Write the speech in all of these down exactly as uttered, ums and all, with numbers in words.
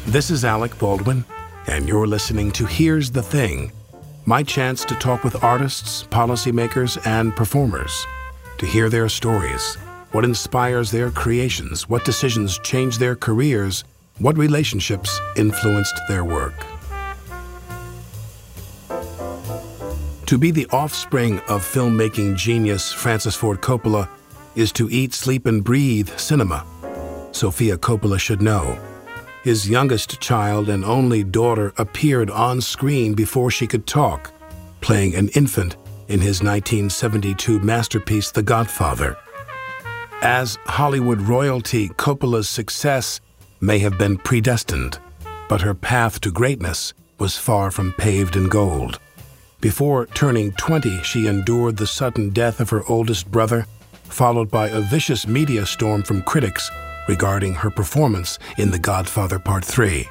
This is Alec Baldwin, and you're listening to Here's the Thing, my chance to talk with artists, policymakers, and performers, to hear their stories, what inspires their creations, what decisions changed their careers, what relationships influenced their work. To be the offspring of filmmaking genius Francis Ford Coppola is to eat, sleep, and breathe cinema. Sofia Coppola should know. His youngest child and only daughter appeared on screen before she could talk, playing an infant in his nineteen seventy-two masterpiece, The Godfather. As Hollywood royalty, Coppola's success may have been predestined, but her path to greatness was far from paved in gold. Before turning twenty, she endured the sudden death of her oldest brother, followed by a vicious media storm from critics regarding her performance in The Godfather Part three.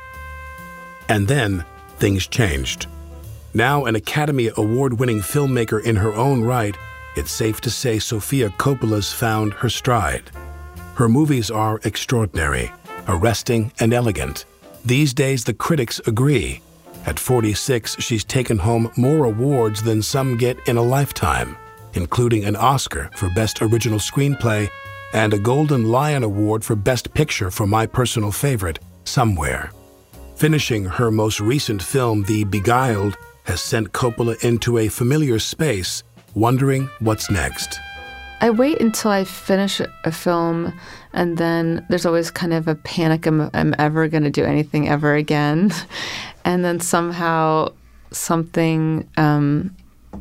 And then, things changed. Now an Academy Award-winning filmmaker in her own right, it's safe to say Sofia Coppola's found her stride. Her movies are extraordinary, arresting, and elegant. These days, the critics agree. At forty-six, she's taken home more awards than some get in a lifetime, including an Oscar for Best Original Screenplay and a Golden Lion Award for Best Picture for my personal favorite, Somewhere. Finishing her most recent film, The Beguiled, has sent Coppola into a familiar space, wondering what's next. I wait until I finish a film, and then there's always kind of a panic I'm, I'm ever going to do anything ever again. And then somehow something, um,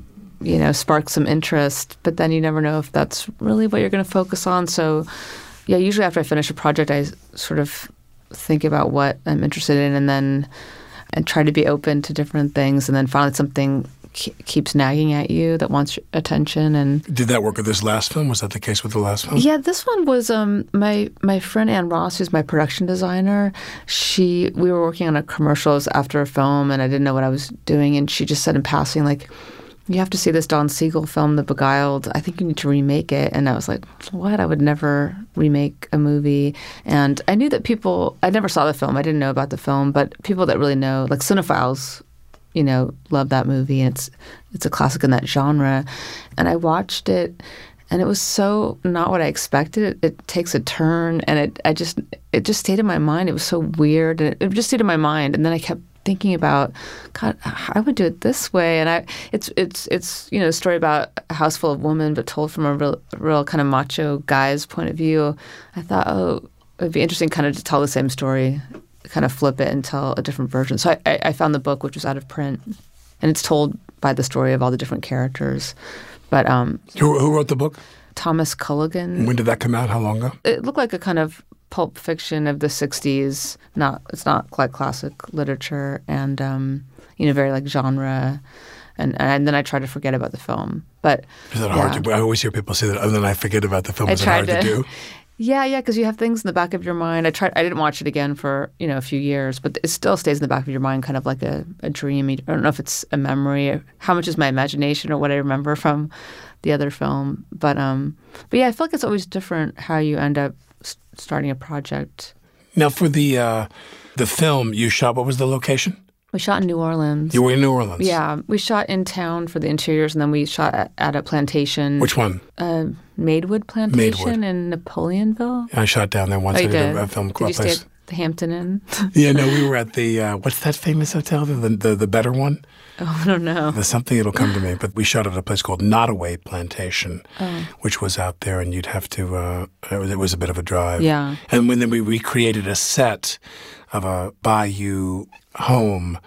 you know, sparks some interest, but then you never know if that's really what you're going to focus on. So, yeah, usually after I finish a project, I sort of think about what I'm interested in and then and try to be open to different things. And then finally something keeps nagging at you that wants your attention. And did that work with this last film? Was that the case with the last film? Yeah, this one was um, my my friend Ann Ross, who's my production designer. She we were working on a commercials after a film, and I didn't know what I was doing. And she just said in passing, like, "You have to see this Don Siegel film, The Beguiled. I think you need to remake it." And I was like, "What? I would never remake a movie." And I knew that people. I never saw the film. I didn't know about the film, but people that really know, like cinephiles, you know, love that movie, and it's it's a classic in that genre. And I watched it, and it was so not what I expected. It, it takes a turn, and it I just it just stayed in my mind. It was so weird, and it, it just stayed in my mind. And then I kept thinking about, God, I would do it this way. And I it's it's it's you know a story about a house full of women, but told from a real real kind of macho guy's point of view. I thought, oh, it'd be interesting, kind of to tell the same story, kind of flip it and tell a different version. So I, I, I found the book, which was out of print, and it's told by the story of all the different characters. But um, who, who wrote the book? Thomas Culligan. When did that come out? How long ago? It looked like a kind of pulp fiction of the sixties. Not it's not like classic literature, and um, you know, very like genre. And and then I tried to forget about the film. But is that yeah. hard to do? I always hear people say that, and then I forget about the film. I Is it hard to, to do? Yeah, yeah, because you have things in the back of your mind. I tried. I didn't watch it again for you know a few years, but it still stays in the back of your mind, kind of like a, a dream. I don't know if it's a memory, or how much is my imagination, or what I remember from the other film. But um, but yeah, I feel like it's always different how you end up s- starting a project. Now, for the uh, the film you shot, what was the location? We shot in New Orleans. You were in New Orleans? Yeah. We shot in town for the interiors, and then we shot at, at a plantation. Which one? Uh, Maidwood Plantation Maidwood. in Napoleonville. I shot down there once. Oh, you I did, did? A, a film Did you stay place. at the Hampton Inn? Yeah, no, we were at the, uh, what's that famous hotel? The, the the better one? Oh, I don't know. There's something, it'll come to me. But we shot at a place called Nottoway Plantation, oh. which was out there, and you'd have to, uh, it, was, it was a bit of a drive. Yeah. And when then we recreated a set of a bayou home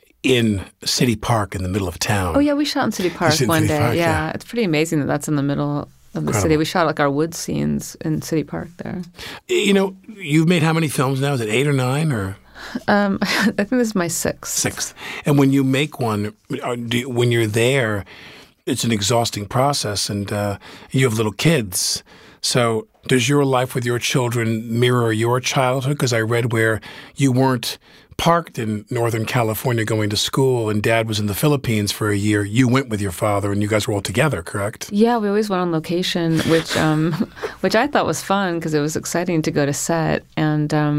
in City Park in the middle of town. Oh, yeah, we shot in City Park in one City day. Park, yeah. yeah. It's pretty amazing that that's in the middle of the Incredible. city. We shot like our wood scenes in City Park there. You know, you've made how many films now? Is it eight or nine or? Um, I think this is my sixth. Sixth. And when you make one, do you, when you're there, it's an exhausting process, and uh, you have little kids. So does your life with your children mirror your childhood? Because I read where you weren't parked in Northern California going to school, and Dad was in the Philippines for a year. You went with your father, and you guys were all together, correct? Yeah, we always went on location, which um, which I thought was fun because it was exciting to go to set. And um,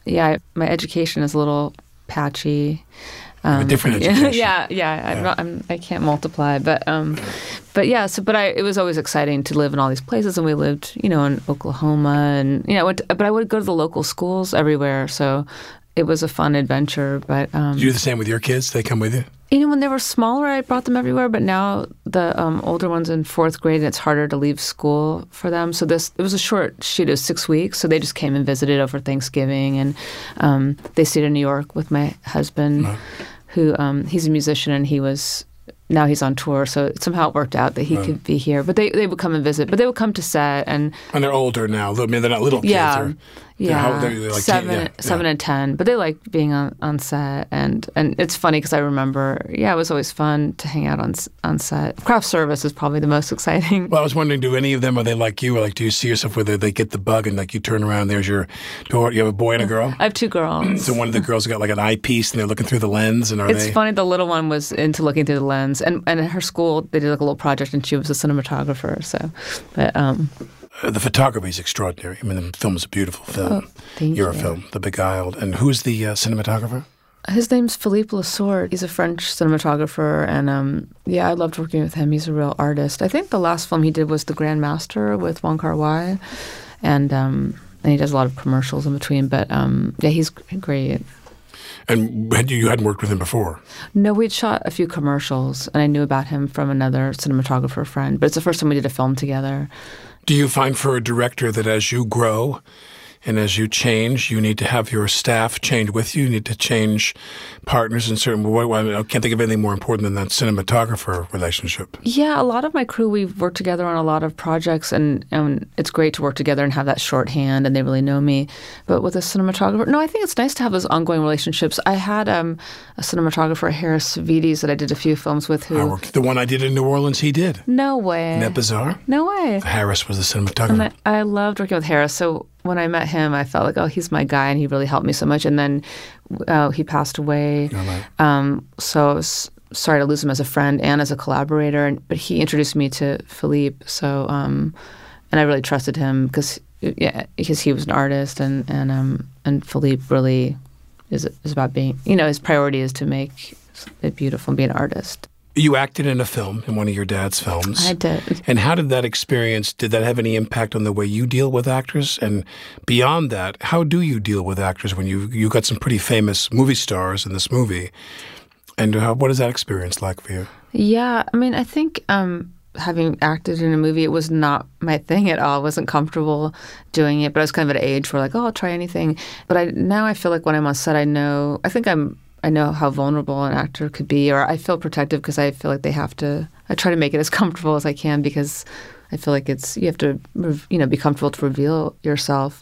yeah, my education is a little patchy. Um, a different education. Yeah, yeah. I'm yeah. Not, I'm, I can't multiply, but um, but yeah. So, but I, it was always exciting to live in all these places, and we lived, you know, in Oklahoma, and you know, I went to, but I would go to the local schools everywhere. So, it was a fun adventure. But um, you do the same with your kids? They come with you? You know, when they were smaller, I brought them everywhere. But now the um, older one's in fourth grade, and it's harder to leave school for them. So this it was a short shoot. It was six weeks. So they just came and visited over Thanksgiving, and um, they stayed in New York with my husband. Uh-huh. Who um, he's a musician, and he was now he's on tour, so somehow it worked out that he right. could be here. But they, they would come and visit. But they would come to set, and and they're older now. I mean, they're not little kids. Yeah, they're, yeah, they're, they're, they're like seven, ten, yeah, seven yeah. and ten. But they like being on, on set, and and it's funny because I remember, yeah, it was always fun to hang out on on set. Craft service is probably the most exciting. Well, I was wondering, do any of them, are they like you, or like do you see yourself where they get the bug and like you turn around, there's your daughter, you have a boy and a girl? I have two girls. So one of the girls got like an eyepiece, and they're looking through the lens, and are it's they? funny. The little one was into looking through the lens, and and at her school they did like a little project, and she was a cinematographer. So, but um. Uh, the photography is extraordinary. I mean, the film is a beautiful film. Oh, thank You're you. a film, The Beguiled. And who's the uh, cinematographer? His name's Philippe Lasorte. He's a French cinematographer, and um, yeah, I loved working with him. He's a real artist. I think the last film he did was The Grand Master with Wong Kar-wai, and um, and he does a lot of commercials in between. But um, yeah, he's great. And had you, you hadn't worked with him before? No, we'd shot a few commercials, and I knew about him from another cinematographer friend. But it's the first time we did a film together. Do you find for a director that as you grow and as you change, you need to have your staff change with you? You need to change partners in certain way? I can't think of anything more important than that cinematographer relationship. Yeah, a lot of my crew, we've worked together on a lot of projects, and, and it's great to work together and have that shorthand, and they really know me. But with a cinematographer, no, I think it's nice to have those ongoing relationships. I had um, a cinematographer, Harris Vides, that I did a few films with who... I worked, the one I did in New Orleans, he did. No way. Isn't that bizarre? No way. Harris was the cinematographer. And I, I loved working with Harris, so... When I met him, I felt like, oh, he's my guy, and he really helped me so much. And then uh, he passed away. Oh, right. um, so I was sorry to lose him as a friend and as a collaborator. And, but he introduced me to Philippe. So, um, and I really trusted him because, yeah, because he was an artist, and and um, and Philippe really is is about being, you know, his priority is to make it beautiful and be an artist. You acted in a film, in one of your dad's films. I did. And how did that experience, did that have any impact on the way you deal with actors? And beyond that, how do you deal with actors when you you got some pretty famous movie stars in this movie? And how, what is that experience like for you? Yeah, I mean, I think um, having acted in a movie, it was not my thing at all. I wasn't comfortable doing it, but I was kind of at an age where like, oh, I'll try anything. But I now I feel like when I'm on set, I know, I think I'm, I know how vulnerable an actor could be, or I feel protective because I feel like they have to, I try to make it as comfortable as I can because I feel like it's, you have to, you know, be comfortable to reveal yourself.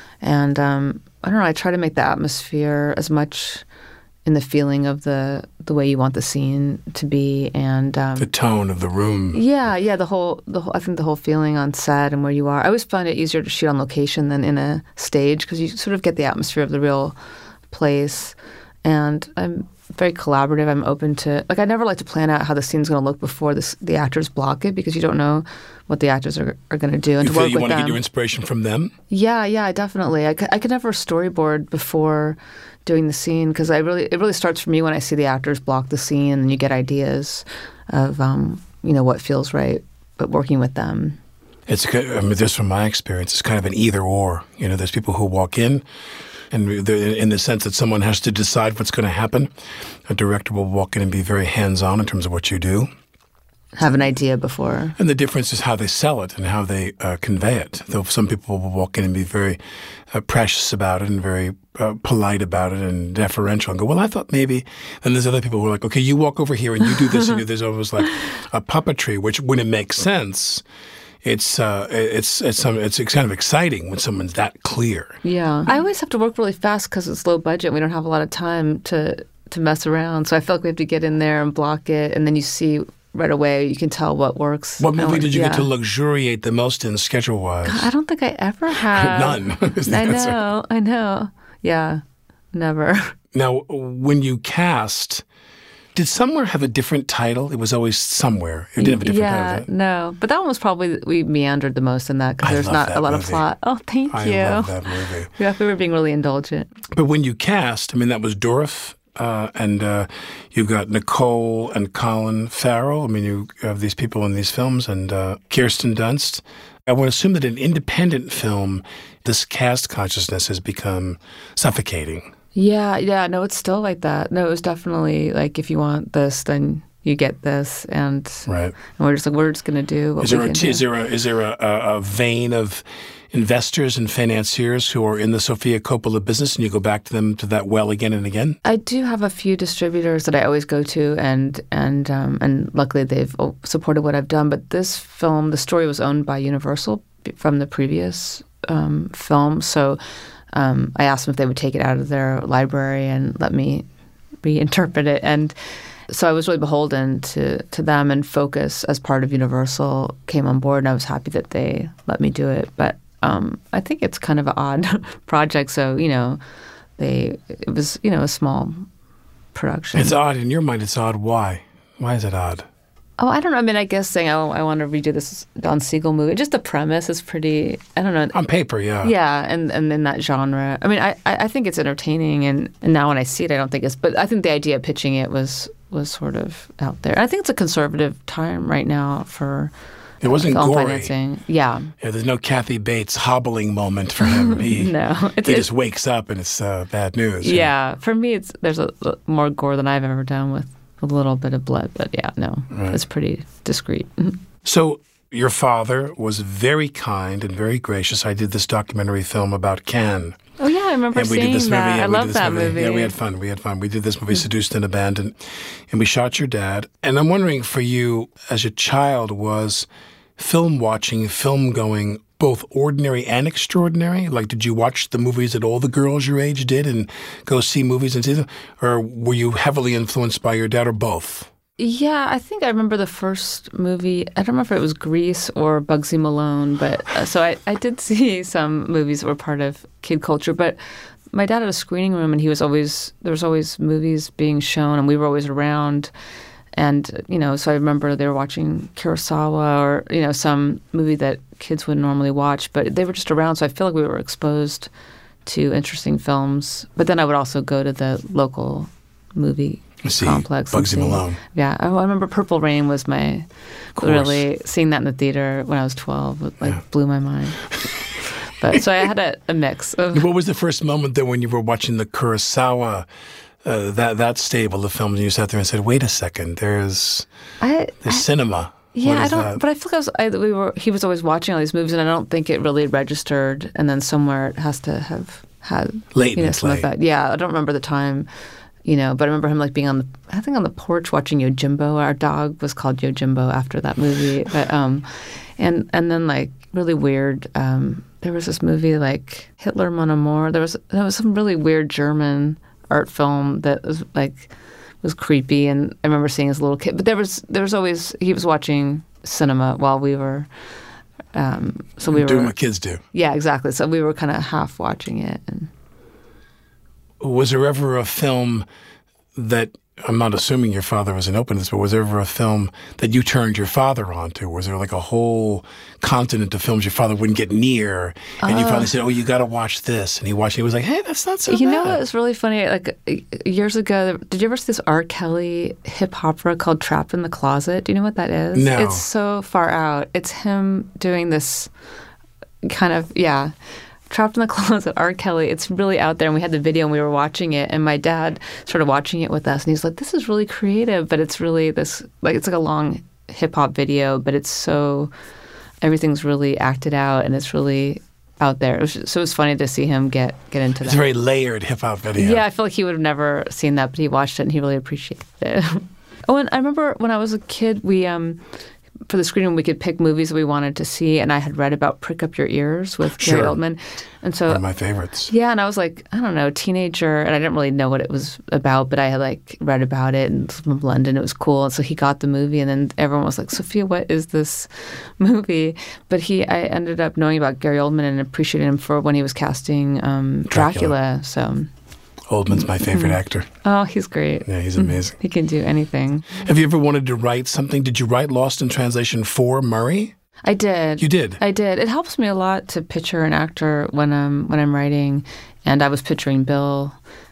And um, I don't know, I try to make the atmosphere as much in the feeling of the the way you want the scene to be, and um, the tone of the room. Yeah, yeah, the whole the whole I think the whole feeling on set and where you are. I always find it easier to shoot on location than in a stage because you sort of get the atmosphere of the real place. And I'm very collaborative. I'm open to, like, I never like to plan out how the scene's going to look before this, the actors block it because you don't know what the actors are, are going to do. And you to feel work you with want to them. get your inspiration from them? Yeah, yeah, definitely. I could, I could never storyboard before doing the scene because I really, it really starts for me when I see the actors block the scene and you get ideas of, um, you know, what feels right, but working with them. It's, I mean, just from my experience, it's kind of an either or. You know, there's people who walk in, and in the sense that someone has to decide what's going to happen. A director will walk in and be very hands-on in terms of what you do. Have an idea before. And the difference is how they sell it and how they uh, convey it. Though some people will walk in and be very uh, precious about it and very uh, polite about it and deferential and go, well, I thought maybe. And there's other people who are like, okay, you walk over here and you do this and you do this. Almost like a puppetry, which when it makes sense, It's uh, it's it's some it's kind of exciting when someone's that clear. Yeah, I always have to work really fast because it's low budget. We don't have a lot of time to to mess around. So I feel like we have to get in there and block it, and then you see right away. You can tell what works. What movie what, did you yeah. get to luxuriate the most in schedule wise? I don't think I ever have. None. I know. I know. Yeah, never. Now, when you cast, Did Somewhere have a different title? It was always Somewhere. It didn't have a different yeah, title, did it? no. But that one was probably, we meandered the most in that because I there's love not that a lot movie. of plot. Oh, thank I you. love that movie. Yeah, we were being really indulgent. But when you cast, I mean, that was Dorff, uh, and uh, you've got Nicole and Colin Farrell. I mean, you have these people in these films, and uh, Kirsten Dunst. I would assume that an independent film, this caste consciousness has become suffocating. Yeah, yeah. No, it's still like that. No, it was definitely like, if you want this, then you get this, and, right. and we're just like, we're just going to do what is we there can a, do. Is there a, is there a, a, a vein of investors and financiers who are in the Sofia Coppola business, and you go back to them to that well again and again? I do have a few distributors that I always go to, and and um, and luckily they've supported what I've done. But this film, the story was owned by Universal from the previous um, film, so um, I asked them if they would take it out of their library and let me reinterpret it. And so I was really beholden to, to them, and Focus, as part of Universal, came on board, and I was happy that they let me do it. But um, I think it's kind of an odd project. So, you know, they it was, you know, a small production. It's odd. In your mind, it's odd. Why? Why is it odd? Oh, I don't know. I mean, I guess saying, oh, I want to redo this Don Siegel movie. Just the premise is pretty, I don't know. On paper, yeah. Yeah, and, and in that genre. I mean, I, I think it's entertaining, and, and now when I see it, I don't think it's, but I think the idea of pitching it was was sort of out there. I think it's a conservative time right now for It wasn't film gory. Financing. Yeah. Yeah, there's no Kathy Bates hobbling moment for him. He, no. It's, he it's, just wakes up and it's uh, bad news. Yeah. For me, it's there's a, more gore than I've ever done with a little bit of blood. But yeah, no, right. It's pretty discreet. So your father was very kind and very gracious. I did this documentary film about Cannes. Oh, yeah, I remember and we seeing did this that. movie. Yeah, I we love did this that movie. movie. Yeah, we had fun. We had fun. We did this movie, Seduced and Abandoned, and we shot your dad. And I'm wondering for you, as a child, was film watching, film going, both ordinary and extraordinary? Like, did you watch the movies that all the girls your age did and go see movies and see them? Or were you heavily influenced by your dad, or both? Yeah, I think I remember the first movie. I don't remember if it was Grease or Bugsy Malone, but uh, so I, I did see some movies that were part of kid culture. But my dad had a screening room, and he was always there was always movies being shown, and we were always around. And you know, so I remember they were watching Kurosawa, or you know, some movie that kids would normally watch, but they were just around. So I feel like we were exposed to interesting films. But then I would also go to the local movie see, complex. Bugsy see. Malone. Yeah, I, I remember Purple Rain was my really seeing that in the theater when I was twelve. It, like yeah. blew my mind. But so I had a, a mix of. What was the first moment then when you were watching the Kurosawa, uh, that that stable of films, and you sat there and said, "Wait a second, there's I, there's I, cinema." Yeah, I don't. That? But I feel like I was. I, we were. He was always watching all these movies, and I don't think it really registered. And then somewhere it has to have had late you know, some effect. Yeah, I don't remember the time. You know, but I remember him like being on the, I think on the porch watching Yojimbo. Our dog was called Yojimbo after that movie. But um, and and then like really weird. Um, there was this movie like Hitler Mon Amour. There was there was some really weird German art film that was like was creepy, and I remember seeing as a little kid. But there was there was always he was watching cinema while we were. Um, so we doing were what kids do. Yeah, exactly. So we were kind of half watching it. And was there ever a film that, I'm not assuming your father was an open to this, but was there ever a film that you turned your father onto? Was there like a whole continent of films your father wouldn't get near, and uh, you finally said, "Oh, you got to watch this," and he watched it. He was like, "Hey, that's not so you bad." You know what was really funny? Like years ago, did you ever see this R. Kelly hip opera called "Trapped in the Closet"? Do you know what that is? No. It's so far out. It's him doing this kind of yeah. Trapped in the Closet, R. Kelly. It's really out there, and we had the video, and we were watching it, and my dad started watching it with us, and he's like, "This is really creative," but it's really this like it's like a long hip hop video, but it's so everything's really acted out, and it's really out there. It was just, so it was funny to see him get get into it's that. It's a very layered hip hop video. Yeah, I feel like he would have never seen that, but he watched it, and he really appreciated it. Oh, and I remember when I was a kid, we um. for the screening, we could pick movies that we wanted to see, and I had read about Prick Up Your Ears with sure. Gary Oldman. And so, one of my favorites. Yeah, and I was like, I don't know, teenager, and I didn't really know what it was about, but I had like read about it, and it's from London, it was cool. And so he got the movie, and then everyone was like, "Sophia, what is this movie?" But he, I ended up knowing about Gary Oldman and appreciating him for when he was casting um, Dracula. Dracula. So Oldman's my favorite actor. Oh, he's great. Yeah, he's amazing. He can do anything. Have you ever wanted to write something? Did you write Lost in Translation for Murray? I did. You did? I did. It helps me a lot to picture an actor when I'm when I'm writing, and I was picturing Bill,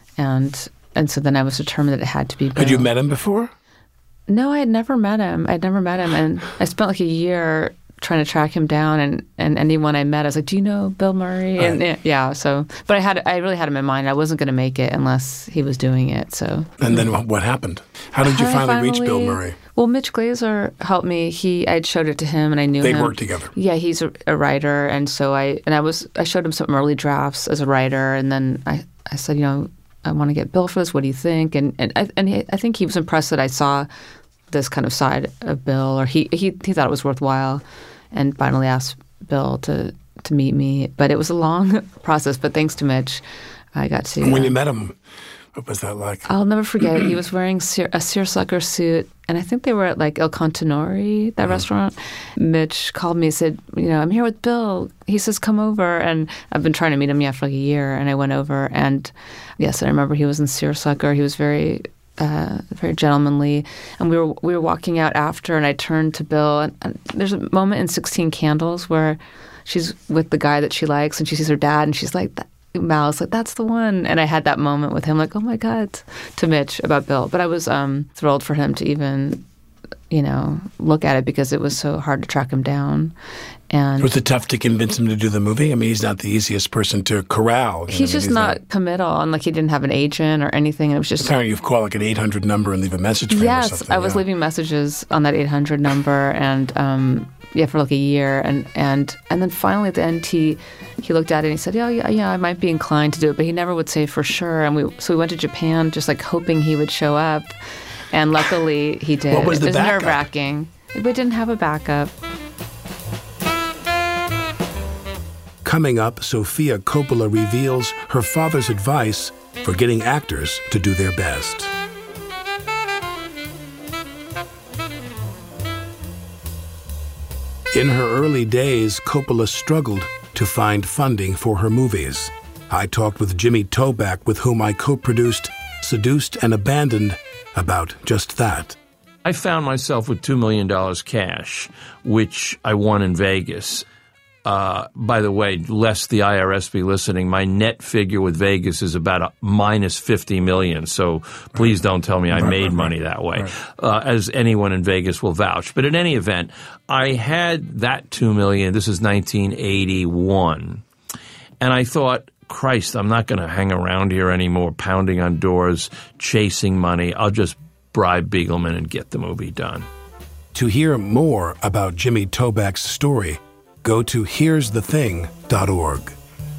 and and so then I was determined that it had to be Bill. Had you met him before? No, I had never met him. I'd never met him, and I spent like a year trying to track him down, and, and anyone I met, I was like, "Do you know Bill Murray?" And right. yeah, so but I had I really had him in mind. I wasn't going to make it unless he was doing it. So and then what happened? How did you finally, finally reach Bill Murray? Well, Mitch Glazer helped me. He I'd showed it to him, and I knew they him. They worked together. Yeah, he's a, a writer, and so I and I was I showed him some early drafts as a writer, and then I, I said, you know, I want to get Bill for this. What do you think? And and I and he, I think he was impressed that I saw this kind of side of Bill, or he he he thought it was worthwhile. And finally asked Bill to, to meet me. But it was a long process. But thanks to Mitch, I got to... And when uh, you met him, what was that like? I'll never forget it. He was wearing seer, a seersucker suit. And I think they were at like Il Contenori, that mm-hmm. restaurant. Mitch called me and said, you know, I'm here with Bill. He says, come over. And I've been trying to meet him, yeah, for like a year. And I went over. And yes, I remember he was in seersucker. He was very... Uh, very gentlemanly, and we were we were walking out after, and I turned to Bill, and, and there's a moment in sixteen Candles where she's with the guy that she likes, and she sees her dad, and she's like, Mal's like, that's the one, and I had that moment with him, like, oh my God, to Mitch about Bill, but I was um, thrilled for him to even, you know, look at it because it was so hard to track him down. And was it tough to convince him to do the movie? I mean, he's not the easiest person to corral. He's know? just I mean, he's not, not committal, and like he didn't have an agent or anything. It was just apparently you've called like an eight hundred number and leave a message for yes, him or something. I was yeah. leaving messages on that eight hundred number, and um, yeah, for like a year, and and and then finally at the end he he looked at it and he said, yeah, yeah, yeah, I might be inclined to do it, but he never would say for sure. And we so we went to Japan just like hoping he would show up, and luckily he did. What was the it was backup? nerve-wracking. We didn't have a backup. Coming up, Sofia Coppola reveals her father's advice for getting actors to do their best. In her early days, Coppola struggled to find funding for her movies. I talked with Jimmy Toback, with whom I co-produced Seduced and Abandoned, about just that. I found myself with two million dollars cash, which I won in Vegas. Uh, by the way, lest the I R S be listening, my net figure with Vegas is about a minus fifty million dollars. So please don't tell me I right, made right, money right. that way, Right. uh, as anyone in Vegas will vouch. But in any event, I had that two million dollars. This is nineteen eighty-one. And I thought, Christ, I'm not going to hang around here anymore, pounding on doors, chasing money. I'll just bribe Beagleman and get the movie done. To hear more about Jimmy Toback's story, go to here's the thing dot org.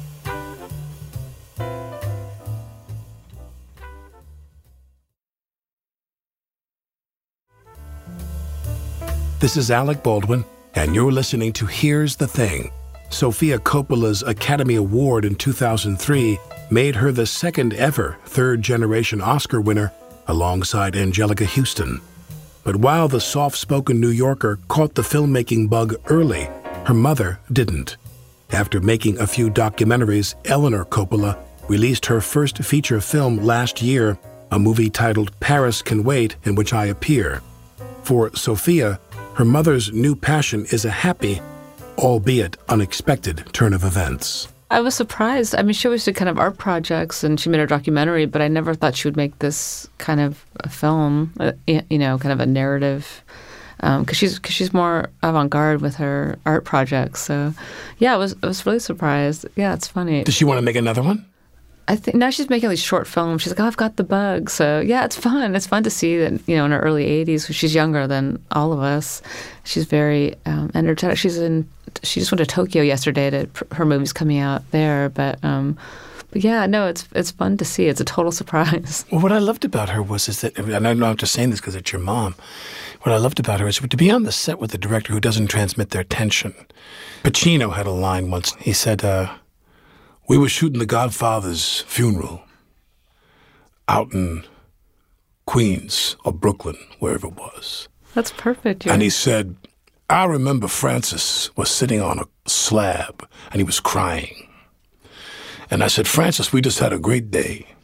This is Alec Baldwin, and you're listening to Here's the Thing. Sofia Coppola's Academy Award in two thousand three made her the second ever third-generation Oscar winner alongside Angelica Houston. But while the soft-spoken New Yorker caught the filmmaking bug early, her mother didn't. After making a few documentaries, Eleanor Coppola released her first feature film last year, a movie titled Paris Can Wait, in which I appear. For Sofia, her mother's new passion is a happy, albeit unexpected, turn of events. I was surprised. I mean, she always did kind of art projects, and she made her documentary, but I never thought she would make this kind of a film, uh, you know, kind of a narrative, because um, she's cause she's more avant-garde with her art projects. So, yeah, I was I was really surprised. Yeah, it's funny. Does she want to make another one? I think now she's making these short films. She's like, oh, I've got the bug. So, yeah, it's fun. It's fun to see that, you know, in her early eighties, she's younger than all of us. She's very um, energetic. She's in, she just went to Tokyo yesterday to, her movie's coming out there. But, um, but yeah, no, it's it's fun to see. It's a total surprise. Well, what I loved about her was is that, and I'm not just saying this because it's your mom, what I loved about her is to be on the set with a director who doesn't transmit their tension. Pacino had a line once. He said, uh, we were shooting The Godfather's funeral out in Queens or Brooklyn, wherever it was. That's perfect. And he said, I remember Francis was sitting on a slab and he was crying. And I said, Francis, we just had a great day.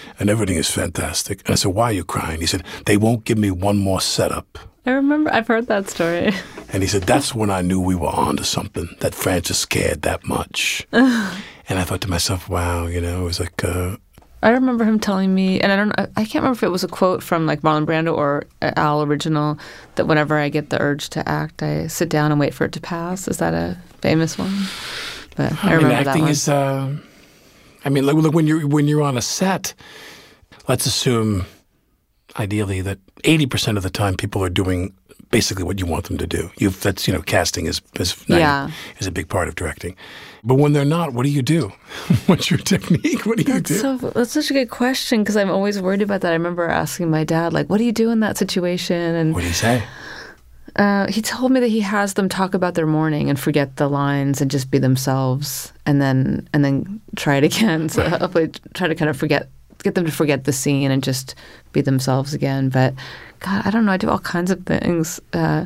and everything is fantastic. And I said, why are you crying? He said, they won't give me one more setup. I remember, I've heard that story. And he said, that's when I knew we were on to something, that Frances cared that much. And I thought to myself, wow, you know, it was like... Uh, I remember him telling me, and I don't know, I can't remember if it was a quote from like Marlon Brando or Al original, that whenever I get the urge to act, I sit down and wait for it to pass. Is that a famous one? But I, I remember mean, acting that one. is, uh, I mean, look, look, when you're when you're on a set, let's assume, ideally, that eighty percent of the time people are doing basically what you want them to do. You've, that's, you know, casting is is, yeah. is a big part of directing. But when they're not, what do you do? What's your technique? What do you that's do? So, that's such a good question, because I'm always worried about that. I remember asking my dad, like, what do you do in that situation? And what do you say? Uh, he told me that he has them talk about their morning and forget the lines and just be themselves, and then and then try it again. So hopefully try to kind of forget, get them to forget the scene and just be themselves again. But God, I don't know. I do all kinds of things. Uh,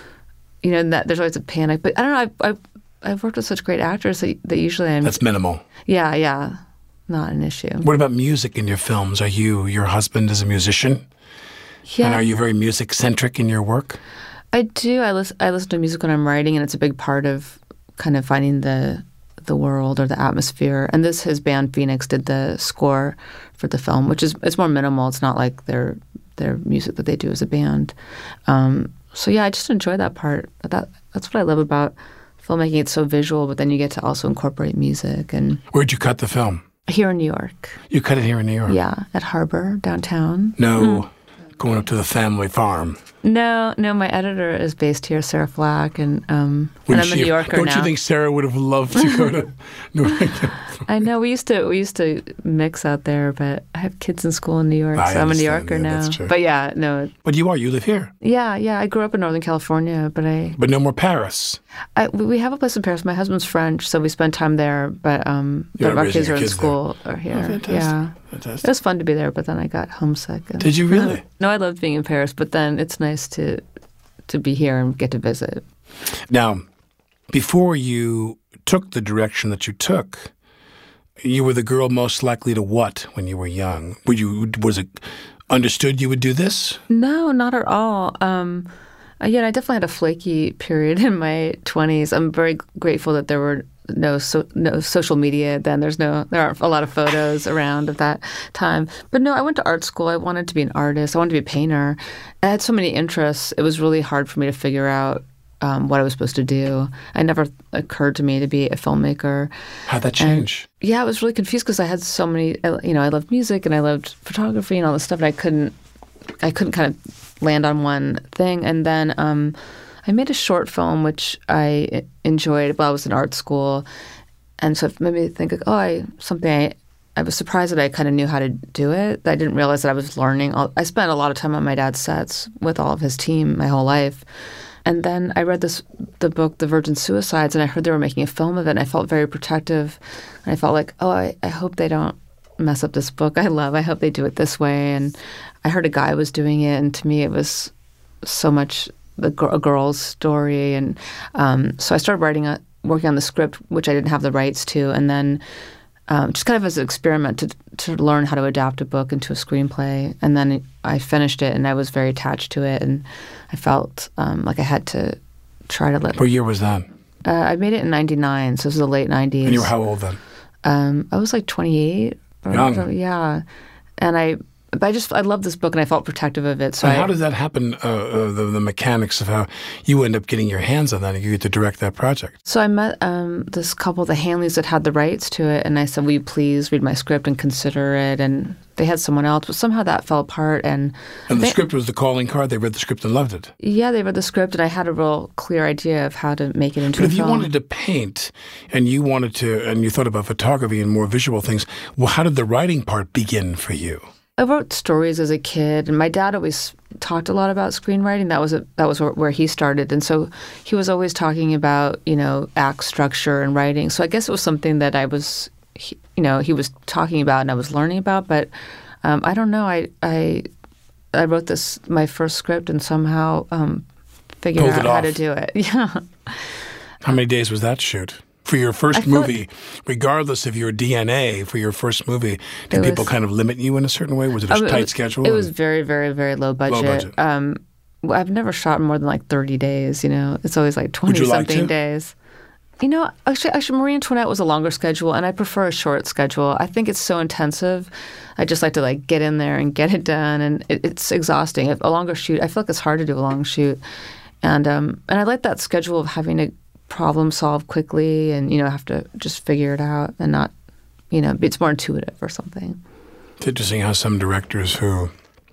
you know, that there's always a panic. But I don't know. I, I I've worked with such great actors that, that usually I'm... That's minimal. Yeah, yeah. Not an issue. What about music in your films? Are you, your husband is a musician? Yeah. And are you very music-centric in your work? I do. I listen, I listen to music when I'm writing, and it's a big part of kind of finding the the world or the atmosphere. And this, his band Phoenix did the score for the film, which is, it's more minimal. It's not like their their music that they do as a band. Um, so yeah, I just enjoy that part. That That's what I love about filmmaking. It's so visual, but then you get to also incorporate music. And where'd you cut the film? Here in New York. You cut it here in New York? Yeah, at Harbor, downtown. No, mm. going up to the family farm. No, no, my editor is based here, Sarah Flack, and, um, and I'm she, a New Yorker don't now. Don't you think Sarah would have loved to go to New York? I know, we used to we used to mix out there, but I have kids in school in New York, I so I'm a New Yorker yeah, now. That's true. But yeah, no. But you are, you live here. Yeah, yeah, I grew up in Northern California, but I... But no more Paris. I, we have a place in Paris. My husband's French, so we spend time there, but, um, but our kids are in kids school there. or here. Oh, fantastic. Yeah. Fantastic. It was fun to be there, but then I got homesick. And, Did you really? No, I loved being in Paris, but then it's nice to to be here and get to visit. Now, before you took the direction that you took, you were the girl most likely to what when you were young? Were you, was it understood you would do this? No, not at all. Um, yeah, I definitely had a flaky period in my twenties. I'm very grateful that there were no so, no social media then. There's no there aren't a lot of photos around at that time. But no, I went to art school. I wanted to be an artist. I wanted to be a painter. I had so many interests. It was really hard for me to figure out um, what I was supposed to do. It never occurred to me to be a filmmaker. How'd that change? And, yeah, I was really confused because I had so many. You know, I loved music and I loved photography and all this stuff, and I couldn't. I couldn't kind of land on one thing. And then um, I made a short film, which I enjoyed while I was in art school. And so it made me think, like, oh, I, something I, I was surprised that I kind of knew how to do it. I didn't realize that I was learning. All, I spent a lot of time on my dad's sets with all of his team my whole life. And then I read this the book, The Virgin Suicides, and I heard they were making a film of it, and I felt very protective. And I felt like, oh, I, I hope they don't mess up this book I love. I hope they do it this way. And I heard a guy was doing it, and to me it was so much the, a girl's story. And um, so I started writing, a, working on the script, which I didn't have the rights to, and then um, just kind of as an experiment to to learn how to adapt a book into a screenplay. And then I finished it, and I was very attached to it, and I felt um, like I had to try to let... What year was that? Uh, I made it in ninety-nine, so it was the late nineties. And you were how old then? Um, I was like twenty-eight. Young. Or, yeah. And I... But I just, I loved this book, and I felt protective of it. So and I, how does that happen, uh, uh, the, the mechanics of how you end up getting your hands on that and you get to direct that project? So I met um, this couple, the Hanleys, that had the rights to it, and I said, will you please read my script and consider it? And they had someone else, but somehow that fell apart. And, and the they, script was the calling card? They read the script and loved it? Yeah, they read the script, and I had a real clear idea of how to make it into but a if film. you wanted to paint, and you wanted to, and you thought about photography and more visual things, well, how did the writing part begin for you? I wrote stories as a kid, and my dad always talked a lot about screenwriting. That was a, that was where he started, and so he was always talking about, you know, act structure and writing. So I guess it was something that I was, he, you know, he was talking about and I was learning about. But um, I don't know. I I I wrote this my first script and somehow um, figured Pulled out it how off. to do it. Yeah. How many days was that shoot? For your first I feel movie, like- regardless of your D N A, for your first movie, did It people was- kind of limit you in a certain way? Was it a Um, it tight was- schedule? It was very, very, very low budget. budget. Um, well, I've never shot more than like thirty days. You know, it's always like Would you like twenty-something to? days. You know, actually, actually, Marie Antoinette was a longer schedule, and I prefer a short schedule. I think it's so intensive. I just like to like get in there and get it done, and it, it's exhausting. A longer shoot, I feel like it's hard to do a long shoot, and um, and I like that schedule of having to problem solve quickly, and you know, have to just figure it out, and not, you know, it's more intuitive or something. It's interesting how some directors who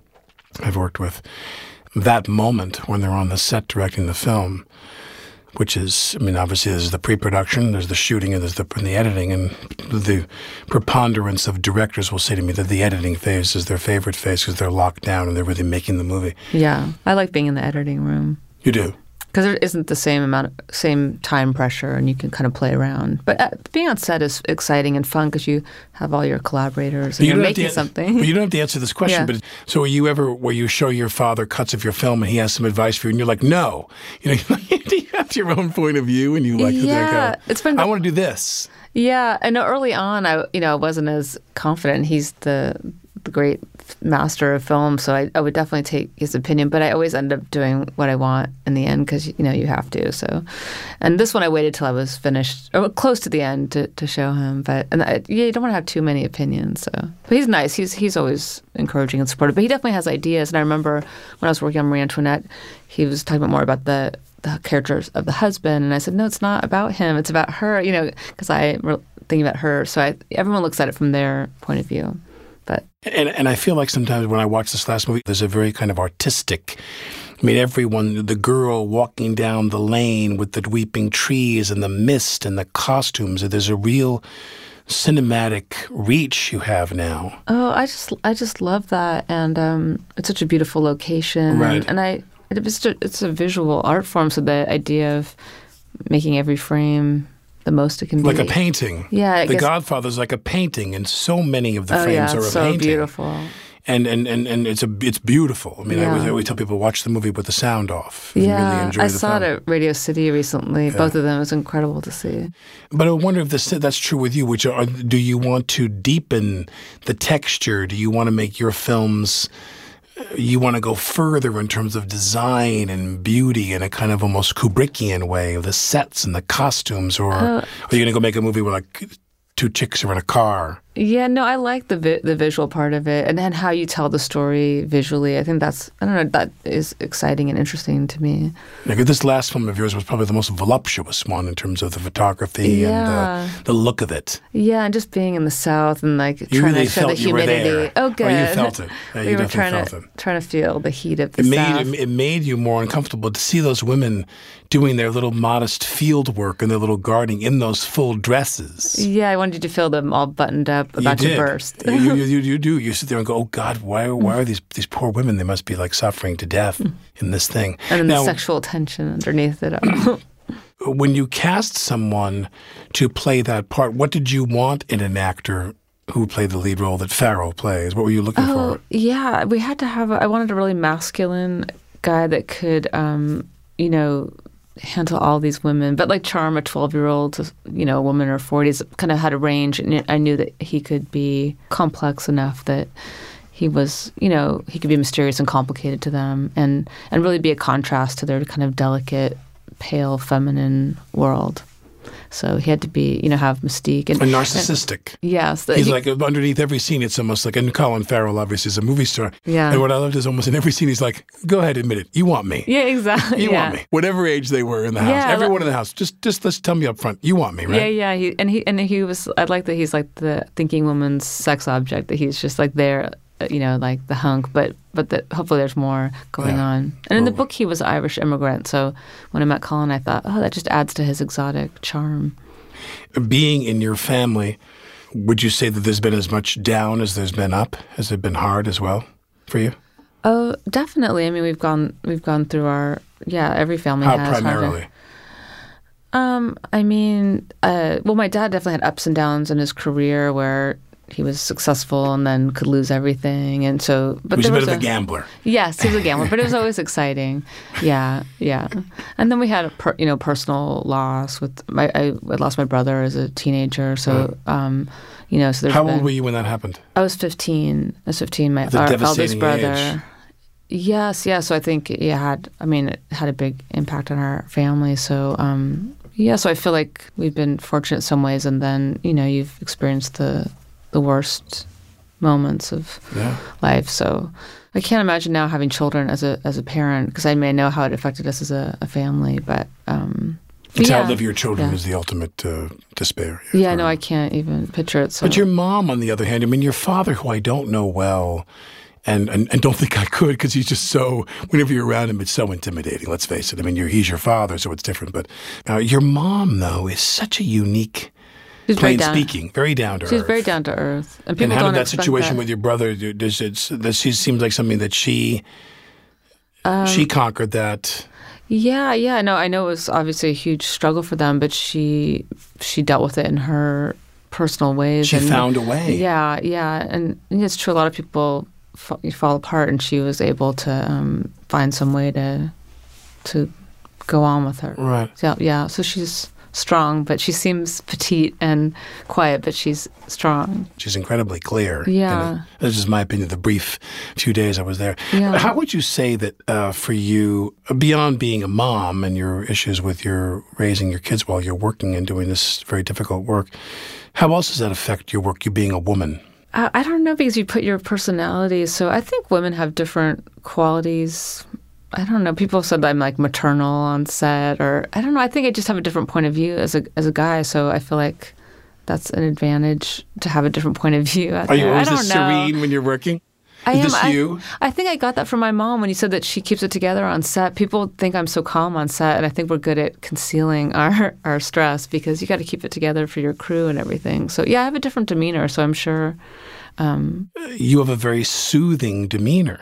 I've worked with, that moment when they're on the set directing the film, which is, I mean, obviously there's the pre-production, there's the shooting, and there's the, and the editing, and the preponderance of directors will say to me that the editing phase is their favorite phase because they're locked down and they're really making the movie. Yeah, I like being in the editing room. You do? Because there isn't the same amount, of, same time pressure, and you can kind of play around. But uh, being on set is exciting and fun because you have all your collaborators and You you're don't have making to- something. But you don't have to answer this question. Yeah. But so, were you ever where you show your father cuts of your film and he has some advice for you, and you're like, no, you know, do you have your own point of view, and you like, to Yeah, like, oh, it's been- I want to do this. Yeah, I know. Early on, I you know I wasn't as confident. He's the the great master of film, so I, I would definitely take his opinion. But I always end up doing what I want in the end because you know you have to. So, and this one I waited till I was finished or close to the end to, to show him. But and I, yeah, you don't want to have too many opinions. So, but he's nice. He's he's always encouraging and supportive. But he definitely has ideas. And I remember when I was working on Marie Antoinette, he was talking about more about the. the characters of the husband, and I said, no, it's not about him, it's about her, you know, because I were thinking about her. So I, everyone looks at it from their point of view. But And and I feel like sometimes when I watch this last movie, there's a very kind of artistic. I mean, everyone, the girl walking down the lane with the weeping trees and the mist and the costumes. There's a real cinematic reach you have now. oh, I just I just love that, and um, it's such a beautiful location, Right. and, and I it's a, it's a visual art form. So the idea of making every frame the most it can Like be, a painting. Yeah, I The guess- Godfather's like a painting, and so many of the Oh frames yeah, are a it's so painting. beautiful. And, and, and, and it's a it's beautiful. I mean, I, Yeah. always, I always tell people, watch the movie with the sound off. You Yeah, really enjoy I the saw film. it at Radio City recently. Both of them, it was incredible to see. But I wonder if this, that's true with you. Which are, do you want to deepen the texture? Do you want to make your films? You want to go further in terms of design and beauty in a kind of almost Kubrickian way of the sets and the costumes, or Uh, are you going to go make a movie where like two chicks are in a car? Yeah, no, I like the vi- the visual part of it, and then how you tell the story visually. I think that's I don't know that is exciting and interesting to me. Like, this last film of yours was probably the most voluptuous one in terms of the photography and Yeah. the, the look of it. Yeah, and just being in the South and like You trying really to show the felt you were humidity. there. Oh, Oh, good. you felt it. Yeah, we you were definitely trying felt to it. trying to feel the heat of the It South. made it made you more uncomfortable to see those women doing their little modest field work and their little gardening in those full dresses. Yeah, I wanted you to feel them all buttoned up, about you to did. burst. you, you, you, you do. You sit there and go, "Oh God, why, why are these these poor women? They must be like suffering to death in this thing." And then now, the sexual tension underneath it all. when you cast someone to play that part, what did you want in an actor who played the lead role that Farrell plays? What were you looking Oh, for? yeah. We had to have, a, I wanted a really masculine guy that could, um, you know, handle all these women, but like charm a twelve-year-old to, you know, a woman in her forties, kind of had a range. And I knew that he could be complex enough that he was, you know, he could be mysterious and complicated to them and, and really be a contrast to their kind of delicate, pale, feminine world. So he had to be, you know, have mystique. And, And narcissistic. and yes. the- He's he- like underneath every scene. It's almost like, and Colin Farrell obviously is a movie star. Yeah. And what I loved is almost in every scene he's like, "Go ahead, admit it. You want me. yeah, exactly. You yeah. want me." Whatever age they were in the house, Yeah, I everyone lo- in the house, just just let's tell me up front. You want me, right? Yeah, yeah. He, and he and he was. I like that he's like the thinking woman's sex object. That he's just like there, uh, you know, like the hunk. But but that hopefully there's more going Yeah. on. And in the Well- book, he was an Irish immigrant. So when I met Colin, I thought, oh, that just adds to his exotic charm. Being in your family, would you say that there's been as much down as there's been up? Has it been hard as well for you? Oh, definitely. I mean, we've gone we've gone through our yeah. Every family How has had a- primarily? Um, I mean, uh, well, my dad definitely had ups and downs in his career where he was successful and then could lose everything, and so. But he was there a was bit of a gambler. Yes, he was a gambler, but it was always exciting. Yeah, yeah. And then we had a per, you know personal loss with my. I, I lost my brother as a teenager, so Right. um, you know. So there's How been, old were you when that happened? I was fifteen. I was fifteen. My That's a our devastating eldest brother. age. Yes, yeah. So I think it had. I mean, it had a big impact on our family. So. Um, Yeah, so I feel like we've been fortunate in some ways, and then you know you've experienced the the worst moments of Yeah. life. So I can't imagine now having children as a as a parent, because I may know how it affected us as a, a family. But um, To yeah, outlive your children yeah. is the ultimate uh, despair. Yeah, For- no, I can't even picture it. So. But your mom, on the other hand, I mean, your father, who I don't know well, and and, and don't think I could, because he's just so, whenever you're around him, it's so intimidating, let's face it. I mean, you're, he's your father, so it's different. But uh, your mom, though, is such a unique, She's very plain down- speaking, very down to She's earth. very down to earth, and people And how don't did that expect situation that. with your brother, do- does it, does she seems like something that she, Um, she conquered that? Yeah, yeah. No, I know it was obviously a huge struggle for them, but she she dealt with it in her personal ways. She and, found a way. Yeah, yeah, and, and it's true. A lot of people fall, fall apart, and she was able to um, find some way to to go on with her. Right. So, yeah. So she's strong, but she seems petite and quiet, but she's strong. She's incredibly clear. Yeah. And it- this is my opinion, the brief few days I was there. Yeah. How would you say that uh, for you, beyond being a mom and your issues with your raising your kids while you're working and doing this very difficult work, how else does that affect your work, you being a woman? I, I don't know, because you put your personality. So I think women have different qualities. I don't know. People have said that I'm like maternal on set, or I don't know. I think I just have a different point of view as a as a guy. So I feel like that's an advantage to have a different point of view. Out Are you there. always I this don't know. serene when you're working? I Is am. this I, you? I think I got that from my mom when you said that she keeps it together on set. People think I'm so calm on set, and I think we're good at concealing our, our stress, because you got to keep it together for your crew and everything. So yeah, I have a different demeanor. So I'm sure. Um, You have a very soothing demeanor.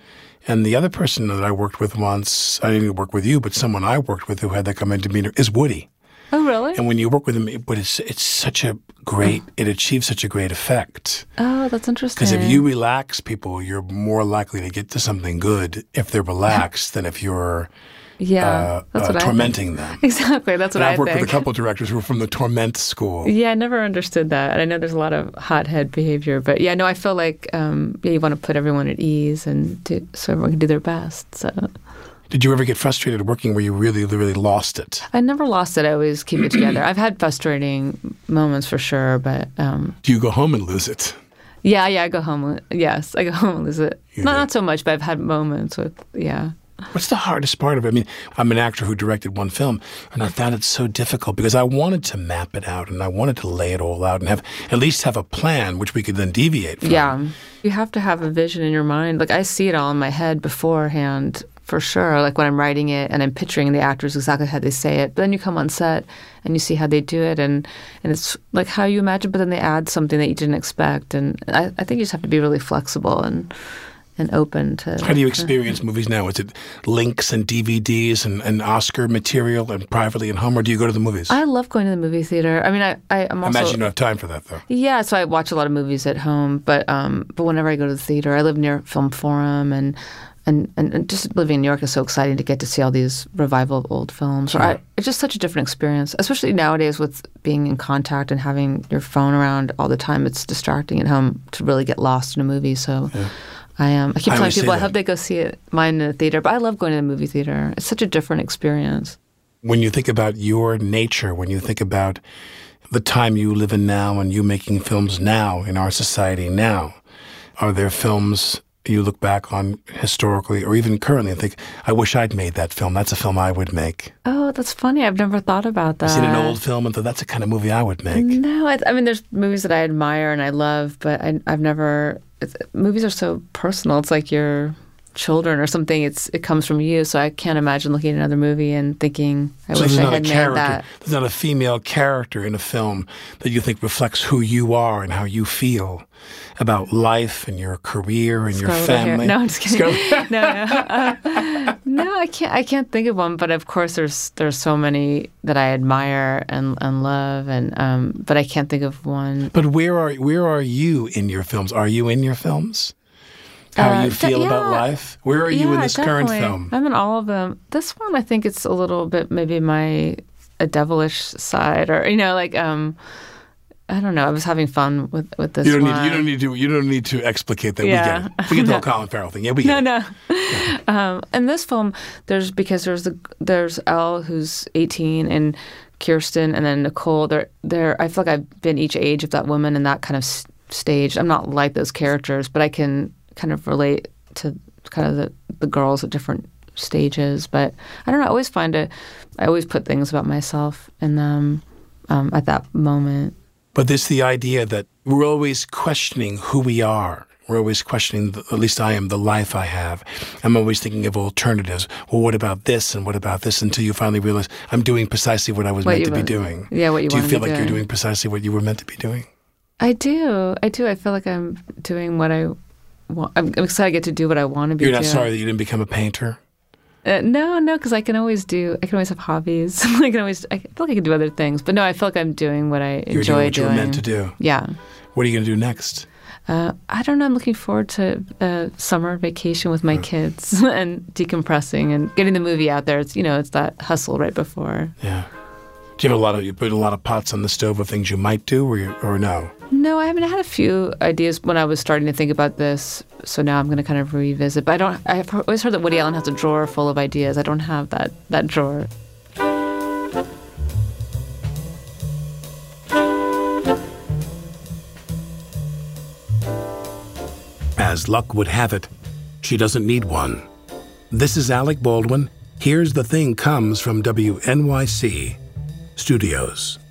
And the other person that I worked with once, I didn't even work with you, but someone I worked with who had that kind of demeanor is Woody. oh really? And when you work with him, it, but it's it's such a great, it achieves such a great effect. Oh, that's interesting. Because if you relax people, you're more likely to get to something good if they're relaxed than if you're yeah, uh, that's uh, what tormenting them. I think. Exactly, that's what And I I've worked think. with a couple of directors who were from the torment school. Yeah, I never understood that, and I know there's a lot of hothead behavior, but yeah, no, I feel like um, yeah, you want to put everyone at ease and do, so everyone can do their best. So. Did you ever get frustrated working where you really, really lost it? I never lost it. I always keep it together. I've had frustrating moments for sure, but um, Do you go home and lose it? yeah, yeah, I go home. Yes, I go home and lose it. You Not do. not so much, but I've had moments with yeah. What's the hardest part of it? I mean, I'm an actor who directed one film, and I found it so difficult because I wanted to map it out and I wanted to lay it all out and have at least have a plan which we could then deviate from. Yeah, you have to have a vision in your mind. Like I see it all in my head beforehand, for sure. Like when I'm writing it and I'm picturing the actors exactly how they say it. But then you come on set and you see how they do it, and, and it's like how you imagine. But then they add something that you didn't expect, and I, I think you just have to be really flexible and and open to. How do you experience movies now? Is it links and D V Ds and, and Oscar material and privately and home, or do you go to the movies? I love going to the movie theater. I mean, I, I I'm I also. imagine you don't have time for that, though. Yeah, so I watch a lot of movies at home, but um, but whenever I go to the theater, I live near Film Forum, and and, and, and just living in New York is so exciting to get to see all these revival of old films. Sure. I, it's just such a different experience, especially nowadays with being in contact and having your phone around all the time. It's distracting at home to really get lost in a movie. So. Yeah. I um, I keep I telling always say people I that. hope they go see it mine in the theater, but I love going to the movie theater. It's such a different experience. When you think about your nature, when you think about the time you live in now and you making films now in our society now, are there films you look back on historically or even currently and think, I wish I'd made that film. That's a film I would make. Oh, that's funny. I've never thought about that. I've seen an old film and thought, that's the kind of movie I would make. No, I, I mean, there's movies that I admire and I love, but I, I've never. It's, movies are so personal. It's like you're children or something. It's it comes from you, so I can't imagine looking at another movie and thinking, I so wish there's I not had a made character, that. There's not a female character in a film that you think reflects who you are and how you feel about life and your career and Scarlett your family. O'Hara. No, I'm just kidding. no, no, uh, no, I can't. I can't think of one. But of course, there's there's so many that I admire and, and love, and um, but I can't think of one. But where are where are you in your films? Are you in your films? How Uh, you feel yeah. about life? Where are you yeah, in this current definitely. film? I'm in all of them. This one, I think it's a little bit maybe my a devilish side, or you know, like um, I don't know. I was having fun with, with this You don't one. need you don't need to you don't need to explicate that. Yeah. We get it. We get the whole Colin Farrell thing. Yeah, we get No, it. no. um, in this film, there's because there's the there's Elle who's eighteen and Kirsten and then Nicole. They're they're. I feel like I've been each age of that woman in that kind of s- stage. I'm not like those characters, but I can kind of relate to kind of the, the girls at different stages. But I don't know. I always find it. I always put things about myself in them um, at that moment. But there's the idea that we're always questioning who we are. We're always questioning, the, at least I am, the life I have. I'm always thinking of alternatives. Well, what about this and what about this? Until you finally realize I'm doing precisely what I was What meant you to be want- doing. yeah, what you Do you wanted feel to like be you're doing. doing precisely what you were meant to be doing? I do. I do. I feel like I'm doing what I want. I'm, I'm excited I get to do what I want to be You're not doing. sorry that you didn't become a painter? Uh, no, no, because I can always do. I can always have hobbies. I can always. I feel like I can do other things. But no, I feel like I'm doing what I You're enjoy doing what you were meant to do. Yeah. What are you going to do next? Uh, I don't know. I'm looking forward to a summer vacation with my kids and decompressing and getting the movie out there. It's you know, it's that hustle right before. Yeah. Do you have a lot of you put a lot of pots on the stove of things you might do, or you, or no? No, I haven't had a few ideas when I was starting to think about this. So now I'm going to kind of revisit. But I don't. I've always heard that Woody Allen has a drawer full of ideas. I don't have that that drawer. As luck would have it, she doesn't need one. This is Alec Baldwin. Here's the Thing comes from W N Y C Studios.